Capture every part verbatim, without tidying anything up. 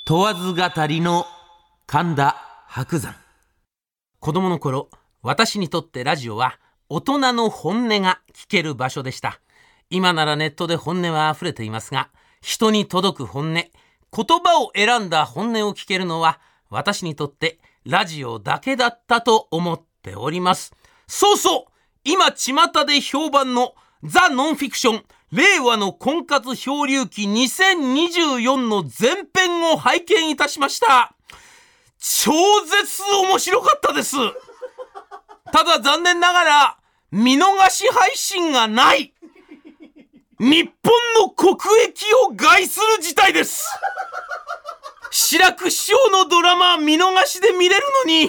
問わず語りの神田伯山。子供の頃、私にとってラジオは大人の本音が聞ける場所でした。今ならネットで本音は溢れていますが、人に届く本音、言葉を選んだ本音を聞けるのは私にとってラジオだけだったと思っております。そうそう、今巷で評判のザ・ノンフィクション令和の婚活漂流記にせんにじゅうよんの前編を拝見いたしました。超絶面白かったです。ただ残念ながら見逃し配信がない。日本の国益を害する事態です。志らく師匠のドラマ見逃しで見れるのに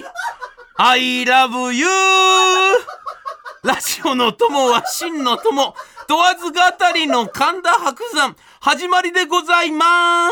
I love you ラジオの友は真の友、問わず語りの神田伯山、始まりでございます。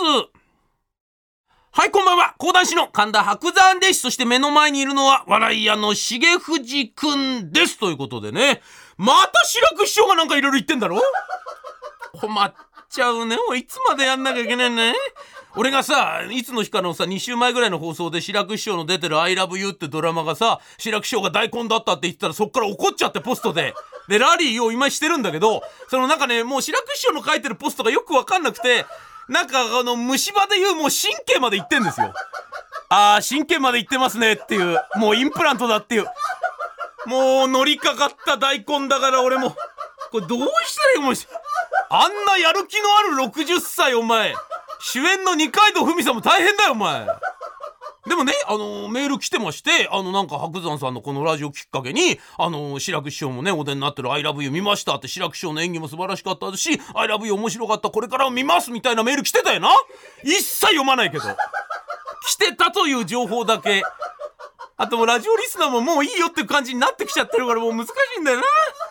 はい、こんばんは。講談師の神田伯山です。そして目の前にいるのは笑い屋の重藤くんです。ということでね、また志らく師匠がなんかいろいろ言ってんだろ。困っちゃうね。いつまでやんなきゃいけないね。俺がさ、いつの日かのさに週前ぐらいの放送で志らく師匠の出てる I love you ってドラマがさ、志らく師匠が大根だったって言ってたら、そっから怒っちゃってポストででラリーを今してるんだけど、そのなんかね、もう志らく師匠の書いてるポストがよくわかんなくて、なんかあの虫歯で言うもう神経まで言ってんですよ。あー神経まで言ってますねっていう、もうインプラントだっていう、もう乗りかかった大根だから俺もこれどうしたらいいもん。あんなやる気のあるろくじゅっさい、お前主演の二階堂ふみさんも大変だよお前。でもね、あのメール来てまして、あのなんか伯山さんのこのラジオきっかけに、あの志らく師匠もねお出になってる I love you 見ましたって、志らく師匠の演技も素晴らしかったし I love you 面白かった、これからも見ますみたいなメール来てたよな。一切読まないけど来てたという情報だけ。あともうラジオリスナーももういいよっていう感じになってきちゃってるから、もう難しいんだよな。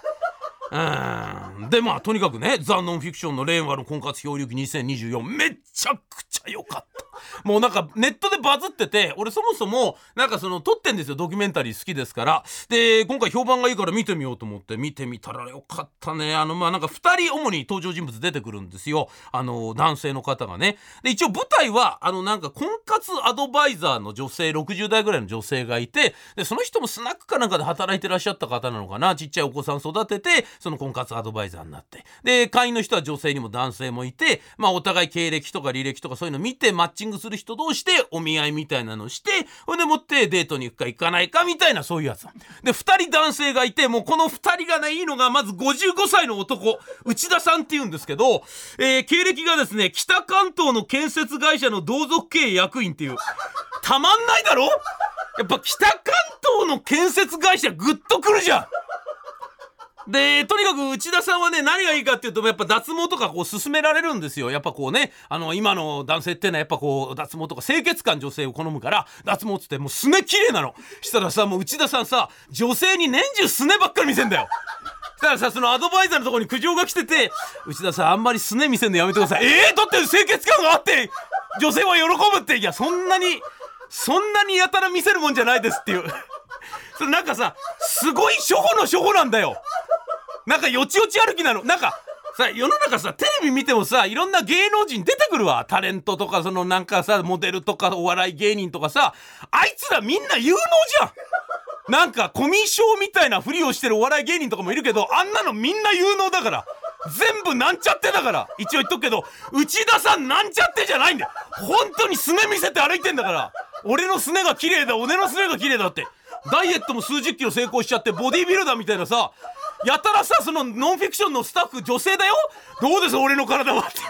うんでまあとにかくね、ザ・ノンフィクションの令和の婚活漂流記にせんにじゅうよん、めっちゃくちゃ良かった。もうなんかネットでバズってて、俺そもそもなんかその撮ってんですよ、ドキュメンタリー好きですから。で今回評判がいいから見てみようと思って見てみたらよかったね。あのまあなんかふたり主に登場人物出てくるんですよ、あの男性の方がね。で一応舞台はあのなんか婚活アドバイザーの女性、ろくじゅう代ぐらいの女性がいて、でその人もスナックかなんかで働いてらっしゃった方なのかな。ちっちゃいお子さん育ててその婚活アドバイザーになって、で会員の人は女性にも男性もいて、まあお互い経歴とか履歴とかそういうの見てマッチングする人同士でお見合いみたいなのをして、ほんでもってデートに行くか行かないかみたいな、そういうやつでふたり男性がいて、もうこのふたりがねいいのが、まずごじゅうごさいの男、内田さんっていうんですけど、えー、経歴がですね、北関東の建設会社の同族経営役員っていう、たまんないだろ。やっぱ北関東の建設会社グッとくるじゃん。でとにかく内田さんはね、何がいいかっていうと、やっぱ脱毛とかこう勧められるんですよ。やっぱこうね、あの今の男性ってのはやっぱこう脱毛とか清潔感女性を好むから、脱毛っつってもうすね綺麗なの。したらさ、もう内田さんさ、女性に年中すねばっかり見せんだよ。したらさ、そのアドバイザーのところに苦情が来てて、内田さんあんまりすね見せんのやめてください。えー、だって清潔感があって女性は喜ぶって。いや、そんなにそんなにやたら見せるもんじゃないですっていうそれなんかさ、すごい初歩の初歩なんだよ。なんかよちよち歩きなの。なんかさ、世の中さ、テレビ見てもさ、いろんな芸能人出てくるわ。タレントとか、そのなんかさ、モデルとかお笑い芸人とかさ、あいつらみんな有能じゃん。なんかコミュ障みたいなふりをしてるお笑い芸人とかもいるけど、あんなのみんな有能だから、全部なんちゃってだから。一応言っとくけど、内田さんなんちゃってじゃないんだよ。本当にすね見せて歩いてんだから。俺のすねが綺麗だ、俺のすねが綺麗だって。ダイエットも数十キロ成功しちゃって、ボディービルダーみたいなさ、やたらさ、そのノンフィクションのスタッフ女性だよ。どうです俺の体はって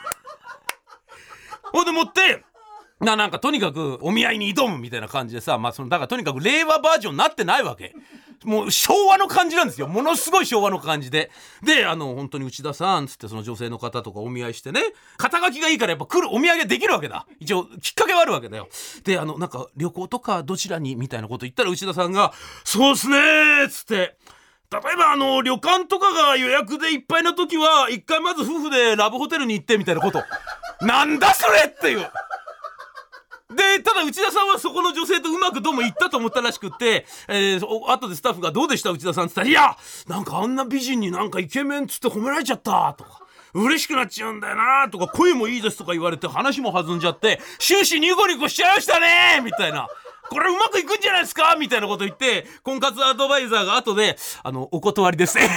ほんでもってな、なんかとにかくお見合いに挑むみたいな感じでさ、まあそのだからとにかく令和バージョンになってないわけ。もう昭和の感じなんですよ。ものすごい昭和の感じで。で、あの本当に内田さんつってその女性の方とかお見合いしてね、肩書きがいいからやっぱ来るお見合いができるわけだ。一応きっかけはあるわけだよ。で、あのなんか旅行とかどちらにみたいなこと言ったら、内田さんがそうっすねーっつって、例えばあの旅館とかが予約でいっぱいの時は一回まず夫婦でラブホテルに行ってみたいなことなんだそれっていう。でただ内田さんはそこの女性とうまくどうもいったと思ったらしくって、えー、後でスタッフがどうでした内田さんって言ったら、いやなんかあんな美人になんかイケメンつって褒められちゃったとか、 嬉しくなっちゃうんだよなとか、声もいいですとか言われて話も弾んじゃって、終始ニコニコしちゃいましたねみたいな、これうまくいくんじゃないですかみたいなこと言って、婚活アドバイザーが後であのお断りです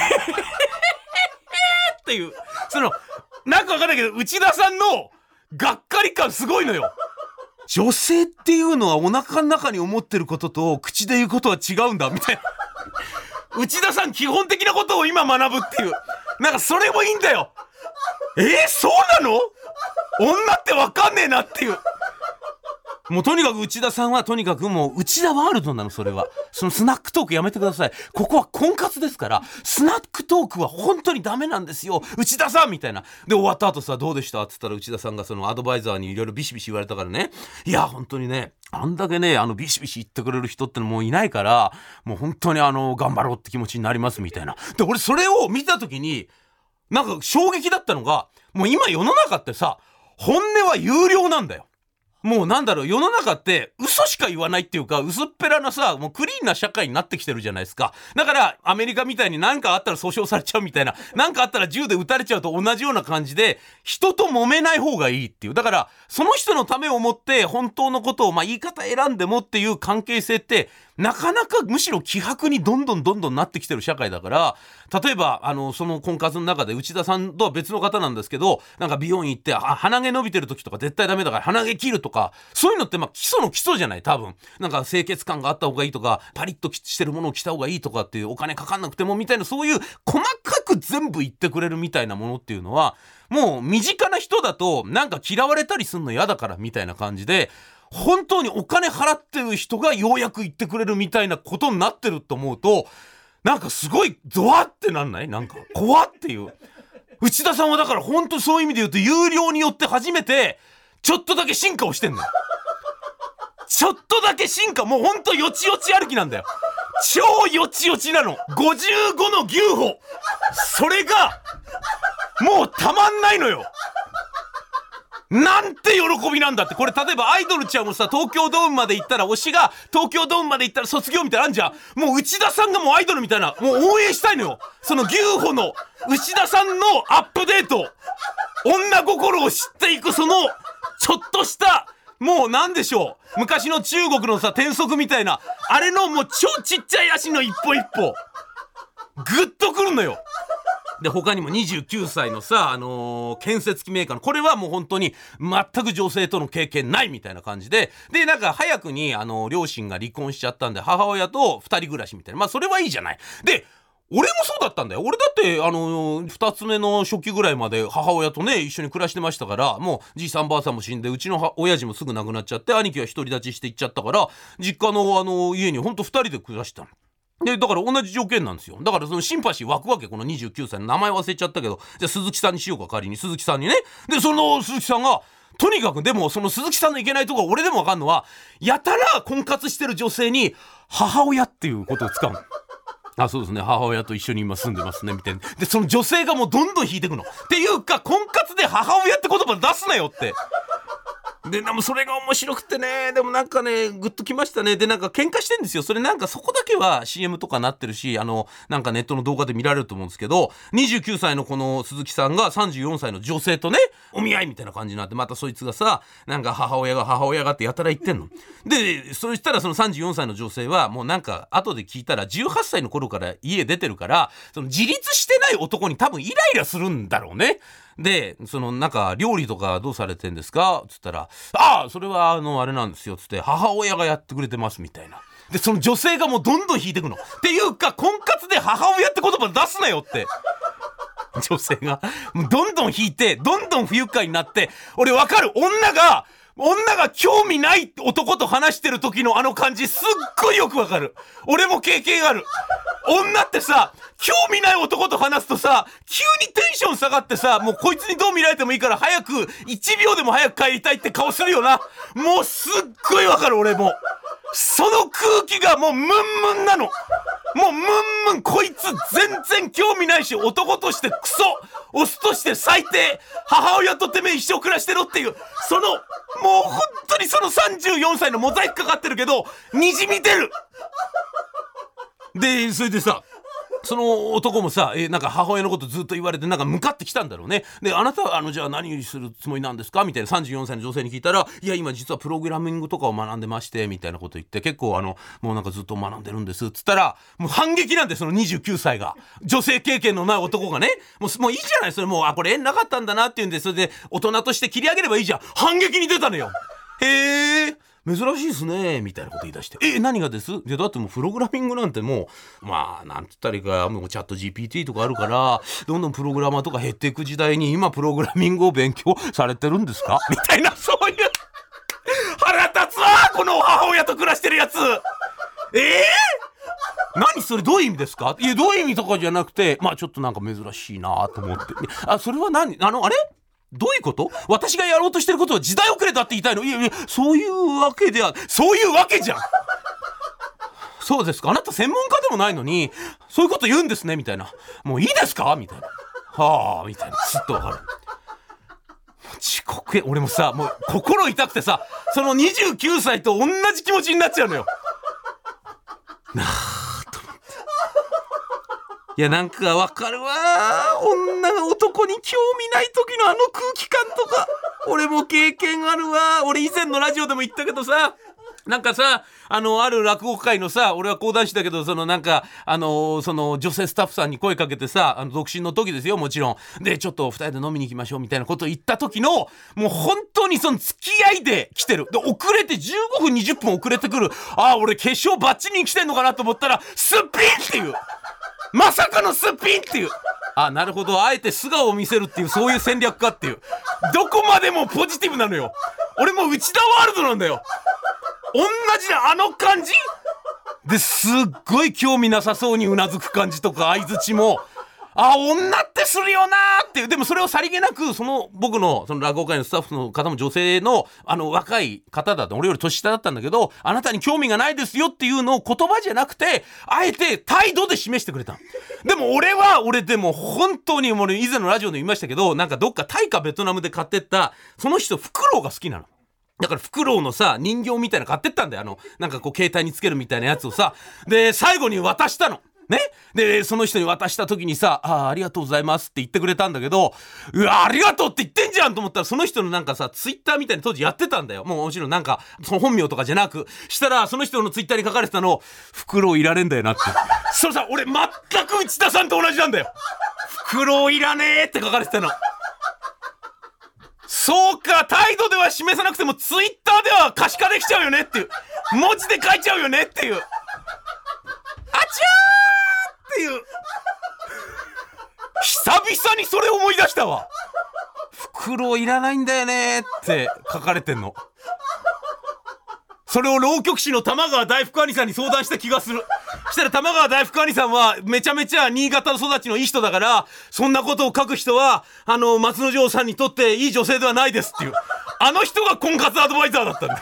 っていう、そのなんかわかんないけど内田さんのがっかり感すごいのよ。女性っていうのはお腹の中に思ってることと口で言うことは違うんだみたいな内田さん基本的なことを今学ぶっていう、なんかそれもいいんだよ。えー、そうなの？女ってわかんねえなっていう。もうとにかく内田さんはとにかくもう内田ワールドなの。それはそのスナックトークやめてください。ここは婚活ですから、スナックトークは本当にダメなんですよ内田さんみたいな。で終わった後さ、どうでしたって言ったら内田さんがそのアドバイザーにいろいろビシビシ言われたからね、いや本当にね、あんだけねあのビシビシ言ってくれる人ってのもういないから、もう本当にあの頑張ろうって気持ちになりますみたいな。で俺それを見た時になんか衝撃だったのが、もう今世の中ってさ、本音は有料なんだよ。もうなんだろう、世の中って嘘しか言わないっていうか、薄っぺらなさ、もうクリーンな社会になってきてるじゃないですか。だからアメリカみたいに何かあったら訴訟されちゃうみたいな、何かあったら銃で撃たれちゃうと同じような感じで、人と揉めない方がいいっていう。だからその人のためを思って本当のことを、まあ言い方選んでもっていう関係性ってなかなかむしろ希薄にどんどんどんどんなってきてる社会だから、例えばあのその婚活の中で内田さんとは別の方なんですけど、なんか美容院行ってあ鼻毛伸びてる時とか絶対ダメだから鼻毛切るとか、そういうのってまあ基礎の基礎じゃない。多分なんか清潔感があった方がいいとか、パリッとしてるものを着た方がいいとかっていう、お金かかんなくてもみたいな、そういう細かく全部言ってくれるみたいなものっていうのは、もう身近な人だとなんか嫌われたりすんの嫌だからみたいな感じで、本当にお金払ってる人がようやく言ってくれるみたいなことになってると思うと、なんかすごいゾワってなんない？なんか怖っていう。内田さんはだから本当そういう意味で言うと、有料によって初めてちょっとだけ進化をしてんのよ。ちょっとだけ進化、もう本当よちよち歩きなんだよ。超よちよちなの。ごじゅうごの牛歩、それがもうたまんないのよ。なんて喜びなんだって。これ例えばアイドルちゃんもさ、東京ドームまで行ったら推しが東京ドームまで行ったら卒業みたいなのあんじゃん。もう内田さんがもうアイドルみたいな、もう応援したいのよ。その牛歩の内田さんのアップデート、女心を知っていく、そのちょっとしたもうなんでしょう、昔の中国のさ転足みたいなあれのもう超ちっちゃい足の一歩一歩グッとくるのよ。で他にもにじゅうきゅうさいのさ、あのー、建設機メーカーの、これはもう本当に全く女性との経験ないみたいな感じで、でなんか早くに、あのー、両親が離婚しちゃったんで母親とふたり暮らしみたいな、まあそれはいいじゃない。で俺もそうだったんだよ。俺だってあのー、ふたつめの初期ぐらいまで母親とね一緒に暮らしてましたから、もうじいさんばあさんも死んで、うちの親父もすぐ亡くなっちゃって、兄貴は独り立ちしていっちゃったから、実家の、あのー、家にほんとふたりで暮らしてたの。でだから同じ条件なんですよ。だからそのシンパシー湧くわけ。このにじゅうきゅうさいの名前忘れちゃったけど、じゃあ鈴木さんにしようか、仮に鈴木さんにね。でその鈴木さんがとにかく、でもその鈴木さんのいけないところ、俺でもわかんのは、やたら婚活してる女性に母親っていうことを使うの。あ、そうですね、母親と一緒に今住んでますねみたいな。でその女性がもうどんどん引いてくの。っていうか、婚活で母親って言葉出すなよって。ででもそれが面白くてね、でもなんかねグッときましたね。でなんか喧嘩してんですよ。それなんかそこだけは シーエム とかなってるし、あのなんかネットの動画で見られると思うんですけど、にじゅうきゅうさいのこの鈴木さんがさんじゅうよんさいの女性とねお見合いみたいな感じになって、またそいつがさ、なんか母親が母親がってやたら言ってんので、そしたらそのさんじゅうよんさいの女性はもうなんか後で聞いたらじゅうはっさいの頃から家出てるから、その自立してない男に多分イライラするんだろうね。でそのなんか料理とかどうされてんですかつったら、ああそれはあのあれなんですよつって、母親がやってくれてますみたいな。でその女性がもうどんどん引いてくの。っていうか、婚活で母親って言葉出すなよって。女性がもうどんどん引いて、どんどん不愉快になって、俺わかる。女が女が興味ない男と話してる時のあの感じ、すっごいよくわかる。俺も経験ある。女ってさ、興味ない男と話すとさ、急にテンション下がってさ、もうこいつにどう見られてもいいから早くいちびょうでも早く帰りたいって顔するよな。もうすっごいわかる。俺もその空気がもうムンムンなの。もうムンムン、こいつ全然興味ないし、男としてクソ、オスとして最低、母親とてめえ一生暮らしてろっていう、そのもう本当にそのさんじゅうよんさいのモザイクかかってるけどにじみ出る。でそれでさ、 その男もさ、えーなんか母親のことずっと言われてなんか向かってきたんだろうね。で、あなたはあのじゃあ何するつもりなんですかみたいなさんじゅうよんさいの女性に聞いたら、いや今実はプログラミングとかを学んでましてみたいなこと言って、結構あのもうなんかずっと学んでるんですっつったら、もう反撃なんで、そのにじゅうきゅうさいが女性経験のない男がね、もうもういいじゃない、それもうあこれ縁なかったんだなっていうんで、それで大人として切り上げればいいじゃん。反撃に出たのよ。へえ珍しいですねみたいなこと言い出して、え何がです？でだってもうプログラミングなんてもうまあなんつったらいいか、もうチャット ジーピーティー とかあるからどんどんプログラマーとか減っていく時代に今プログラミングを勉強されてるんですかみたいな、そういう腹立つわこの母親と暮らしてるやつ。えー何それどういう意味ですか？いやどういう意味とかじゃなくて、まあちょっとなんか珍しいなと思って、あそれは何あのあれどういうこと？私がやろうとしてることは時代遅れだって言いたいの？いやいやそういうわけでは、そういうわけじゃん。そうですか、あなた専門家でもないのにそういうこと言うんですねみたいな、もういいですかみたいな、はあみたいな、すっとわかる。遅刻へ、俺もさもう心痛くてさ、そのにじゅうきゅうさいと同じ気持ちになっちゃうのよ。なあと思って、いやなんかわかるわ、女が男に興味ない時のあの空気感とか俺も経験あるわ。俺以前のラジオでも言ったけどさ、なんかさあのある落語会のさ、俺は講談師だけど、そのなんかあのその女性スタッフさんに声かけてさ、あの独身の時ですよもちろんで、ちょっとふたりで飲みに行きましょうみたいなことを言った時の、もう本当にその付き合いで来てる、で遅れてじゅうごふんにじゅっぷん遅れてくる、ああ俺化粧バッチリに来てんのかなと思ったらすっぴんっていう、まさかのすっぴんっていう、あなるほど、あえて素顔を見せるっていう、そういう戦略かっていう、どこまでもポジティブなのよ。俺も内田ワールドなんだよ。同じだ、あの感じですっごい興味なさそうにうなずく感じとか相槌も、あ女ってするよなーっていう。でもそれをさりげなく、その僕のその落語会のスタッフの方も女性のあの若い方だった、俺より年下だったんだけど、あなたに興味がないですよっていうのを言葉じゃなくてあえて態度で示してくれた。でも俺は俺でも本当にもう以前のラジオで言いましたけど、なんかどっかタイかベトナムで買ってったその人フクロウが好きなの。だからフクロウのさ人形みたいなの買ってったんだよ。あのなんかこう携帯につけるみたいなやつをさ、で最後に渡したのね。でその人に渡した時にさ、ああありがとうございますって言ってくれたんだけど、うわありがとうって言ってんじゃんと思ったら、その人のなんかさツイッターみたいに当時やってたんだよ。もうもちろんなんかその本名とかじゃなく、したらその人のツイッターに書かれてたの、フクロウいられんだよなって。それさ俺全く内田さんと同じなんだよ。フクロウいらねえって書かれてたの。そうか、態度では示さなくてもツイッターでは可視化できちゃうよねっていう、文字で書いちゃうよねっていう、あちゃーっていう、久々にそれ思い出したわ。袋いらないんだよねって書かれてんの。それを浪曲師の玉川大福兄さんに相談した気がする。したら玉川大福兄さんはめちゃめちゃ新潟の育ちのいい人だから、そんなことを書く人はあの松之丞さんにとっていい女性ではないですっていう、あの人が婚活アドバイザーだったんだ。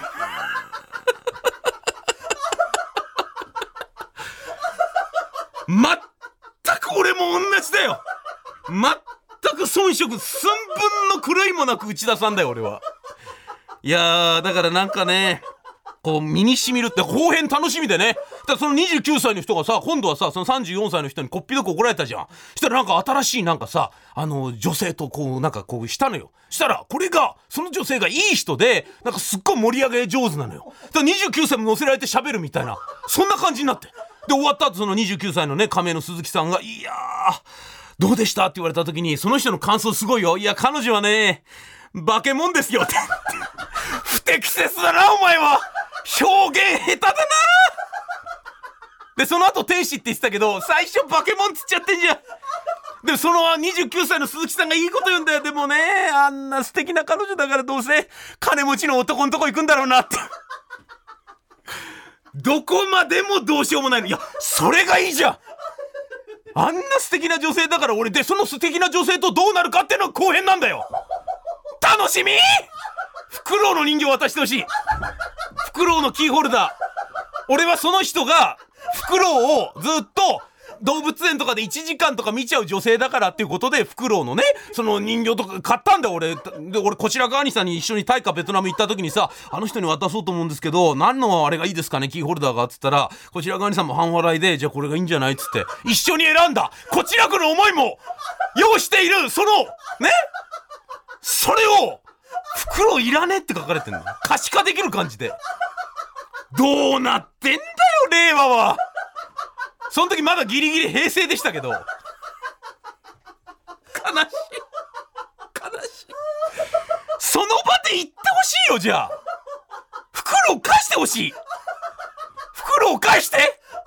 全く俺も同じだよ。全く遜色寸分の狂いもなく内田さんだよ俺は。いやーだからなんかね、こう身に染みるって後編楽しみでね。だからそのにじゅうきゅうさいの人がさ、今度はさそのさんじゅうよんさいの人にこっぴどく怒られたじゃん。したらなんか新しいなんかさあの女性とこうなんかこうしたのよ。したらこれがその女性がいい人でなんかすっごい盛り上げ上手なのよ。だからにじゅうきゅうさいも乗せられて喋るみたいな、そんな感じになって、で終わった後そのにじゅうきゅうさいのね仮名の鈴木さんが、いやーどうでしたって言われた時にその人の感想すごいよ。いや彼女はね化け物ですよって不適切だなお前は、表現下手だな。でその後天使って言ってたけど最初化け物つっちゃってんじゃん。でそのにじゅうきゅうさいの鈴木さんがいいこと言うんだよ。でもねあんな素敵な彼女だからどうせ金持ちの男のとこ行くんだろうなってどこまでもどうしようもないの。いやそれがいいじゃん。あんな素敵な女性だから俺でその素敵な女性とどうなるかっていうのが後編なんだよ。楽しみ。フクロウの人形渡してほしい。フクロウのキーホルダー。俺はその人がフクロウをずっと動物園とかでいちじかんとか見ちゃう女性だからっていうことでフクロウのねその人形とか買ったんだよ俺で。俺こちら側にさんに一緒にタイかベトナム行った時にさ、あの人に渡そうと思うんですけど何のあれがいいですかねキーホルダーがっつったら、こちら側にさんも半笑いでじゃあこれがいいんじゃないっつって一緒に選んだ。こちらくの思いも要しているそのねそれをフクロウいらねえって書かれてんの。可視化できる感じで。どうなってんだよ令和は。その時まだギリギリ平成でしたけど、悲しい悲しい。その場で言ってほしいよ。じゃあフクロウ返してほしい。フクロウ返して。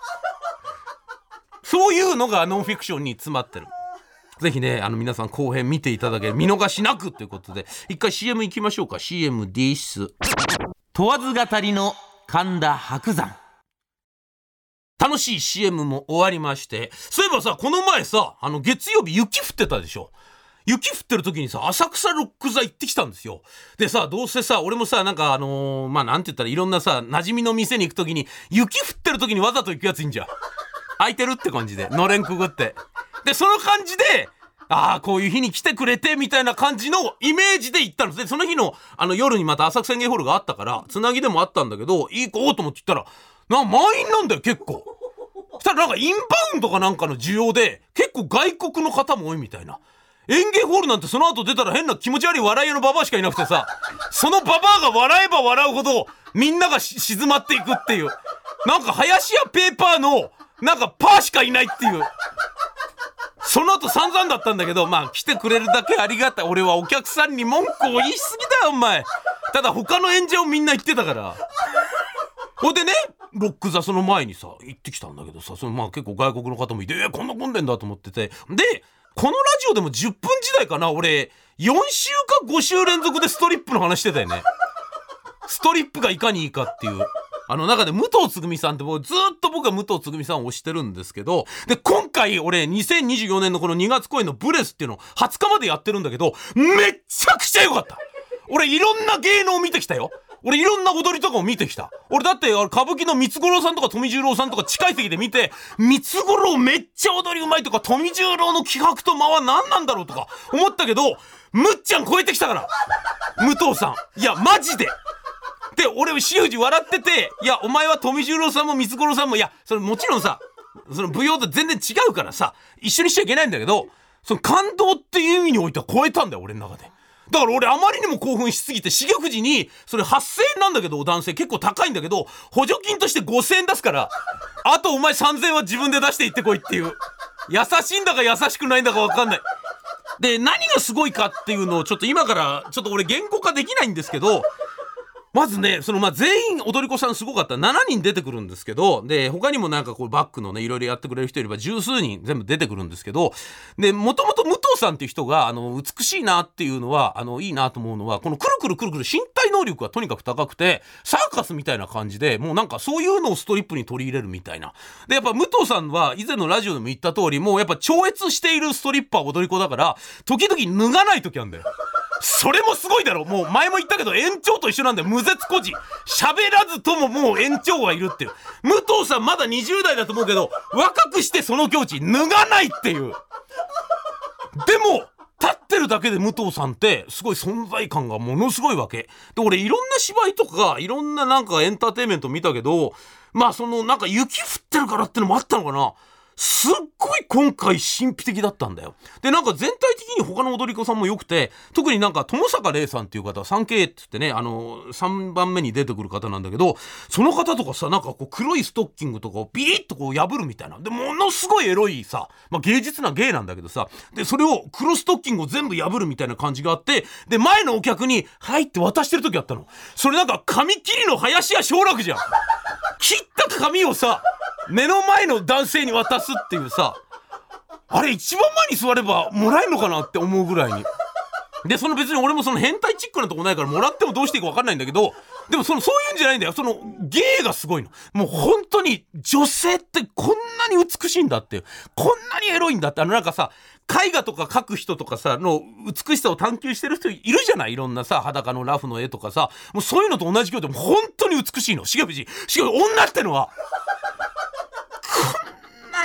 そういうのがノンフィクションに詰まってる。ぜひねあの皆さん後編見ていただけ見逃しなくということで一回 シーエム 行きましょうか。 シーエム です。問わず語りの神田伯山。楽しい シーエム も終わりまして、そういえばさこの前さあの月曜日雪降ってたでしょ。雪降ってる時にさ浅草ロック座行ってきたんですよ。でさどうせさ俺もさなんかあのー、まあなんて言ったらいろんなさ馴染みの店に行く時に雪降ってる時にわざと行くやついいんじゃん。空いてるって感じでのれんくぐってでその感じでああこういう日に来てくれてみたいな感じのイメージで行ったんです。でその日のあの夜にまた浅草園芸ホールがあったからつなぎでもあったんだけど行こうと思って行ったらな満員なんだよ結構。そしたらなんかインバウンドかなんかの需要で結構外国の方も多いみたいな。園芸ホールなんてその後出たら変な気持ち悪い笑い屋のババアしかいなくてさ、そのババアが笑えば笑うほどみんなが静まっていくっていう、なんか林家ペーパーのなんかパーしかいないっていう。その後散々だったんだけど、まあ来てくれるだけありがたい。俺はお客さんに文句を言いすぎだよお前。ただ他の演者をみんな言ってたから。ほんでねロック座その前にさ行ってきたんだけどさ、そのまあ結構外国の方もいて、えー、こんな混んでんだと思ってて、でこのラジオでもじゅっぷん時代かな俺よん週かご週連続でストリップの話してたよね。ストリップがいかにいいかっていうあの中で武藤つぐみさんってもうずっと僕は武藤つぐみさんを推してるんですけど、で今回俺にせんにじゅうよねんのこのにがつ公演のブレスっていうのをはつかまでやってるんだけど、めっちゃくちゃ良かった。俺いろんな芸能を見てきたよ。俺いろんな踊りとかも見てきた。俺だって歌舞伎の三つ五郎さんとか富十郎さんとか近い席で見て、三つ五郎めっちゃ踊りうまいとか富十郎の気迫と間は何なんだろうとか思ったけど、むっちゃん超えてきたから武藤さん。いやマジでで俺シウジ笑ってて、いやお前は富十郎さんも三つ五郎さんも、いやそれもちろんさその舞踊と全然違うからさ一緒にしちゃいけないんだけど、その感動っていう意味においては超えたんだよ俺の中で。だから俺あまりにも興奮しすぎて重藤にそれはっせんえんなんだけど男性結構高いんだけど補助金としてごせんえん出すから、あとお前さんぜんえんは自分で出していってこいっていう、優しいんだか優しくないんだか分かんない。で何がすごいかっていうのをちょっと今からちょっと俺言語化できないんですけど、まずねそのまあ全員踊り子さんすごかった。しちにん出てくるんですけど、で他にもなんかこうバックのねいろいろやってくれる人いれば十数人全部出てくるんですけど、でもともと武藤さんっていう人があの美しいなっていうのはあのいいなと思うのは、このくるくるくるくる身体能力がとにかく高くてサーカスみたいな感じで、もうなんかそういうのをストリップに取り入れるみたいな。でやっぱ武藤さんは以前のラジオでも言った通り、もうやっぱ超越しているストリッパー踊り子だから時々脱がない時あるんだよ。それもすごいだろ。もう前も言ったけど延長と一緒なんだよ。無絶孤児喋らずとももう延長がいるっていう。武藤さんまだにじゅう代だと思うけど若くしてその境地脱がないっていう。でも立ってるだけで武藤さんってすごい存在感がものすごいわけで、俺いろんな芝居とかいろんななんかエンターテインメント見たけど、まあそのなんか雪降ってるからってのもあったのかな、すっごい今回神秘的だったんだよ。でなんか全体的に他の踊り子さんも良くて、特になんか友坂玲さんっていう方 スリーケー って言ってね、あのさんばんめに出てくる方なんだけど、その方とかさなんかこう黒いストッキングとかをビリッとこう破るみたいな、でものすごいエロいさ、まあ、芸術な芸なんだけどさ、でそれを黒ストッキングを全部破るみたいな感じがあって、で前のお客にはいって渡してる時あったの。それなんか紙切りの林家正楽じゃん。切った紙をさ目の前の男性に渡すっていうさ、あれ一番前に座ればもらえるのかなって思うぐらいに。でその別に俺もその変態チックなとこないからもらってもどうしていいか分かんないんだけど、でもそのそういうんじゃないんだよ。その芸がすごいの。もう本当に女性ってこんなに美しいんだっていう、こんなにエロいんだって、あのなんかさ絵画とか描く人とかさの美しさを探求してる人いるじゃない、いろんなさ裸のラフの絵とかさ、もうそういうのと同じ境でも本当に美しいの重藤。しかも女ってのはこんなに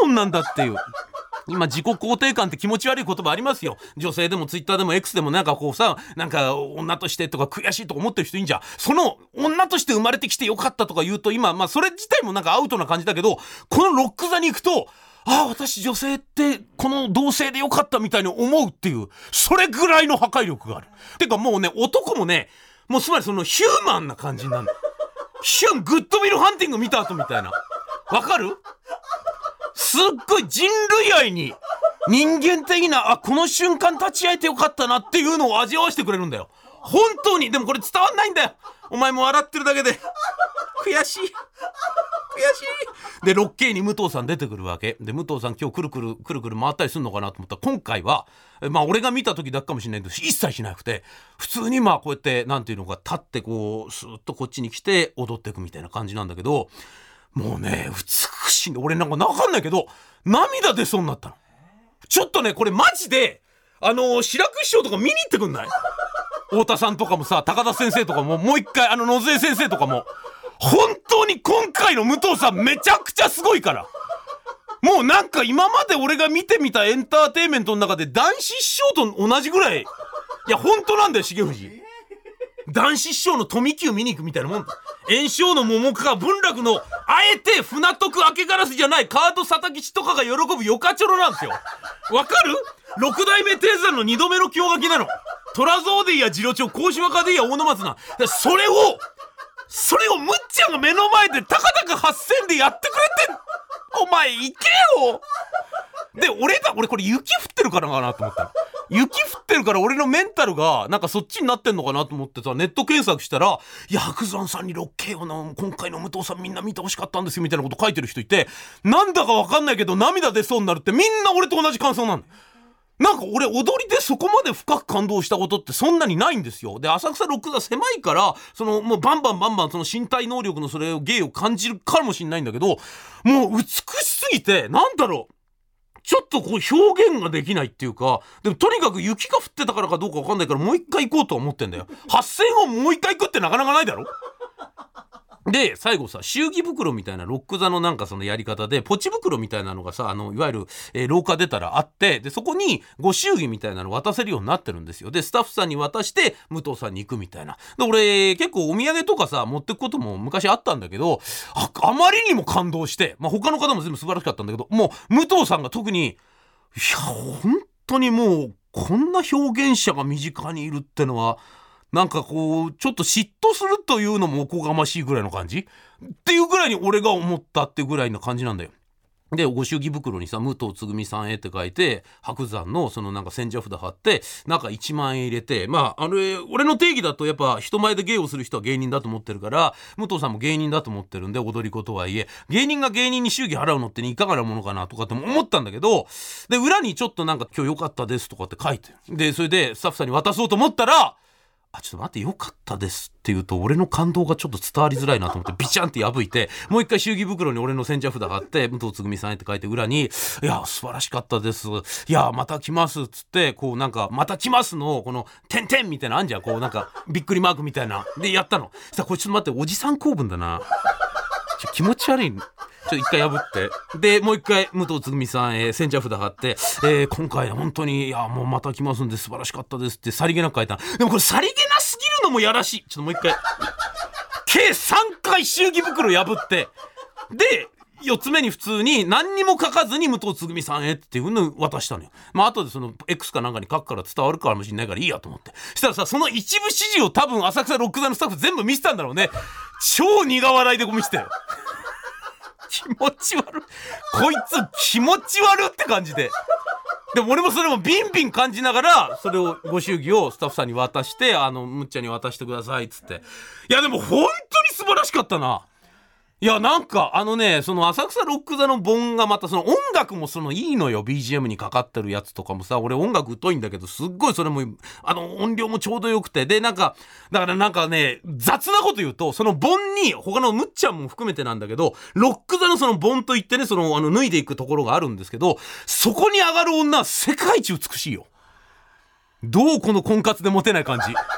もんなんだっていう。今自己肯定感って気持ち悪い言葉ありますよ。女性でもツイッターでも X でもなんかこうさ、なんか女としてとか悔しいとか思ってる人いいんじゃん。その女として生まれてきてよかったとか言うと今、まあそれ自体もなんかアウトな感じだけど、このロック座に行くと、ああ私女性ってこの同性でよかったみたいに思うっていう、それぐらいの破壊力がある。てかもうね、男もね、もうつまりそのヒューマンな感じになるの。ヒュングッドウィルハンティング見た後みたいな。わかる？すっごい人類愛に人間的な、あ、この瞬間立ち会えてよかったなっていうのを味わわせてくれるんだよ。本当に。でもこれ伝わんないんだよ。お前も笑ってるだけで悔しい悔しい。で ろくケー に武藤さん出てくるわけで、武藤さん今日くるくるくるくる回ったりするのかなと思ったら、今回はまあ俺が見た時だけかもしれないけど一切しなくて、普通にまあこうやってなんていうのか、立ってこうスーッとこっちに来て踊っていくみたいな感じなんだけど、もうね美しいんで、俺なんか分かんないけど涙出そうになったの。ちょっとねこれマジであのー、志らく師匠とか見に行ってくんない？太田さんとかもさ、高田先生とかも、もう一回あの野添先生とかも、本当に今回の武藤さんめちゃくちゃすごいから、もうなんか今まで俺が見てみたエンターテインメントの中で男子師匠と同じぐらい、いや本当なんだよ重藤。男子師匠の富久見に行くみたいなもん。炎章の桃か文楽のあえて船徳明けガラスじゃないカード佐々吉とかが喜ぶヨカチョロなんですよ。わかる？六代目低山の二度目の京書きなの。虎蔵でいいや次郎長、甲子若でいいや大野松な。それをそれをむっちゃんが目の前でたかたかはっせんでやってくれてん。お前行けよ。で俺だ俺これ雪降ってるからかなと思ったの。雪降ってるから俺のメンタルがなんかそっちになってんのかなと思ってさ、ネット検索したら、いや白山さんに ろくケー をの今回の武藤さんみんな見てほしかったんですよみたいなこと書いてる人いて、なんだかわかんないけど涙出そうになるって、みんな俺と同じ感想なんだ。なんか俺踊りでそこまで深く感動したことってそんなにないんですよ。で浅草ロック座狭いから、そのもうバンバンバンバンその身体能力のそれを芸を感じるかもしれないんだけど、もう美しすぎてなんだろう、ちょっとこう表現ができないっていうか、でもとにかく雪が降ってたからかどうか分かんないからもう一回行こうとは思ってんだよ。はっせんをもう一回行くってなかなかないだろ。で最後さ、祝儀袋みたいなロック座のなんかそのやり方でポチ袋みたいなのがさ、あのいわゆる、えー、廊下出たらあって、でそこにご祝儀みたいなの渡せるようになってるんですよ。でスタッフさんに渡して武藤さんに行くみたいな。で俺結構お土産とかさ持ってくことも昔あったんだけど、 あ, あまりにも感動して、まあ、他の方も全部素晴らしかったんだけど、もう武藤さんが特に、いや本当にもうこんな表現者が身近にいるってのはなんかこうちょっと嫉妬するというのもおこがましいぐらいの感じっていうぐらいに俺が思ったっていうぐらいの感じなんだよ。でご祝儀袋にさ武藤つぐみさんへって書いて、白山のそのなんか千社札貼って中いちまんえん入れて、まああれ俺の定義だとやっぱ人前で芸をする人は芸人だと思ってるから、武藤さんも芸人だと思ってるんで、踊り子とはいえ芸人が芸人に祝儀払うのっていかがなものかなとかって思ったんだけど、で裏にちょっとなんか今日良かったですとかって書いて、でそれでスタッフさんに渡そうと思ったら、あちょっと待ってよかったですって言うと俺の感動がちょっと伝わりづらいなと思ってビチャンって破いて、もう一回祝儀袋に俺の千社札貼って武藤つぐみさんへって書いて、裏にいや素晴らしかったです、いやまた来ますっつって、こうなんかまた来ますのこの点々みたいなあんじゃん、こうなんかびっくりマークみたいなでやったの。さあこれちょっと待って、おじさん構文だな、ちょ気持ち悪い、ちょっと一回破ってでもう一回武藤つぐみさんへ千社札貼って、えー、今回本当にいやもうまた来ますんで素晴らしかったですってさりげなく書いた。でもこれさりげなすぎるのもやらしい。ちょっともう一回計さんかい祝儀袋破って、でよっつめに普通に何にも書かずに武藤つぐみさんへっていうのを渡したのよ。まあ後でその X かなんかに書くから伝わるかもしれないからいいやと思って、したらさその一部始終を多分浅草ロック座のスタッフ全部見せたんだろうね。超苦笑いでこう見せてよ気持ち悪いこいつ気持ち悪って感じで、でも俺もそれもビンビン感じながらそれをご祝儀をスタッフさんに渡して、あのむっちゃんに渡してくださいっつって、いやでも本当に素晴らしかったな。いやなんかあのね、その浅草ロック座の盆がまたその音楽もそのいいのよ。 ビージーエム にかかってるやつとかもさ、俺音楽疎いんだけどすっごいそれもあの音量もちょうどよくて、でなんかだからなんかね雑なこと言うと、その盆に他のむっちゃんも含めてなんだけど、ロック座のその盆といってね、そのあの脱いでいくところがあるんですけど、そこに上がる女は世界一美しいよ。どうこの婚活でモテない感じ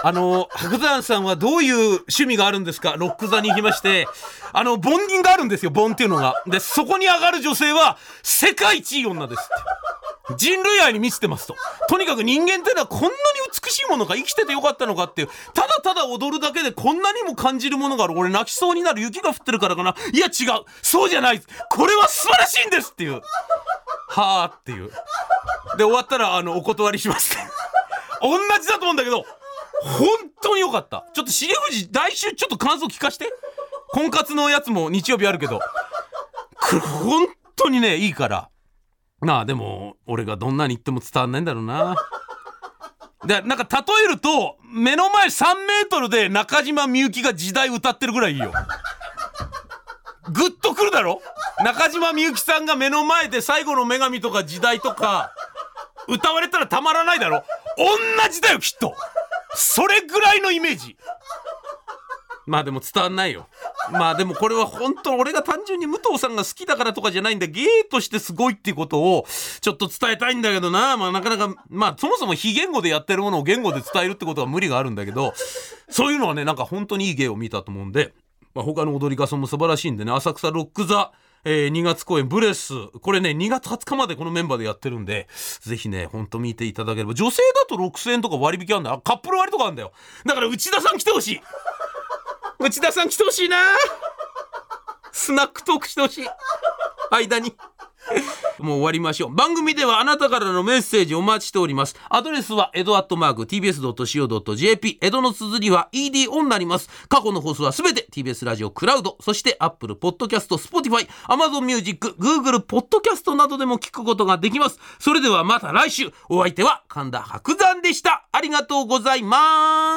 あの白山さんはどういう趣味があるんですか。ロック座に行きまして、あの盆人があるんですよ。盆っていうのが。でそこに上がる女性は世界一いい女ですって、人類愛に満ちてますと。とにかく人間っていうのはこんなに美しいものが生きててよかったのかっていう、ただただ踊るだけでこんなにも感じるものがある。俺泣きそうになる。雪が降ってるからかな。いや違う、そうじゃない、これは素晴らしいんですっていう、はーっていうで終わったらあのお断りしますって同じだと思うんだけど本当によかった。ちょっと重藤来週ちょっと感想聞かして。婚活のやつも日曜日あるけどこれ本当にねいいからなあ。でも俺がどんなに言っても伝わんないんだろうな。でなんか例えると目の前さんメートルで中島みゆきが時代歌ってるぐらいいいよ。グッとくるだろ。中島みゆきさんが目の前で最後の女神とか時代とか歌われたらたまらないだろ。同じだよきっと。それぐらいのイメージ。まあでも伝わんないよ。まあでもこれは本当俺が単純に武藤さんが好きだからとかじゃないんだ。芸としてすごいっていうことをちょっと伝えたいんだけどな。まあなかなかまあそもそも非言語でやってるものを言語で伝えるってことは無理があるんだけど、そういうのはねなんか本当にいい芸を見たと思うんで、まあ、他の踊り家さんも素晴らしいんでね。浅草ロック座、えー、にがつ公演ブレス、これねにがつはつかまでこのメンバーでやってるんでぜひねほんと見ていただければ。女性だとろくせんえんとか割引あるんだよ。カップル割とかあるんだよ。だから内田さん来てほしい。内田さん来てほしいな。スナックトークしてほしい間にもう終わりましょう。番組ではあなたからのメッセージお待ちしております。アドレスは江戸アットマーク ティービーエスドットシーオードットジェーピー、 江戸の綴りは イーディー オンになります。過去の放送はすべて ティービーエス ラジオクラウド、そして Apple Podcast、Spotify、Amazon Music、Google Podcast などでも聞くことができます。それではまた来週。お相手は神田伯山でした。ありがとうございます。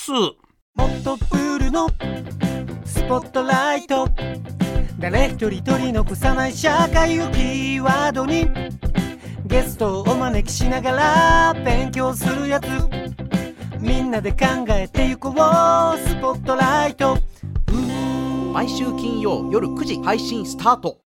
もっとプールのスポットライト、誰一人取り残さない社会をキーワードにゲストをお招きしながら勉強するやつ、みんなで考えてゆこうスポットライト。 毎週金曜夜くじ配信スタート。